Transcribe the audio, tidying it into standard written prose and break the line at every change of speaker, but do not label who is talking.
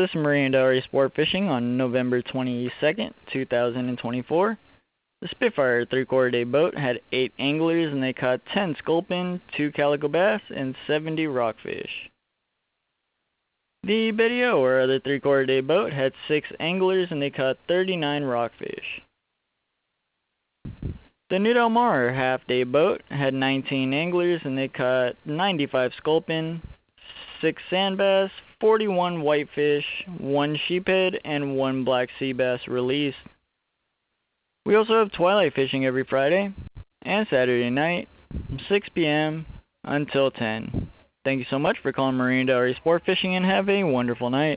this is Marine Diary Sport Fishing on November 22nd, 2024. The Spitfire 3/4 day boat had 8 anglers and they caught 10 sculpin, 2 calico bass, and 70 rockfish. The Betty O, or other 3/4 day boat, had 6 anglers and they caught 39 rockfish. The New Del Mar half-day boat had 19 anglers and they caught 95 sculpin, 6 sand bass, 41 whitefish, 1 sheephead, and 1 black sea bass released. We also have twilight fishing every Friday and Saturday night from 6 p.m. until 10. Thank you so much for calling Marine Diary Sport Fishing and have a wonderful night.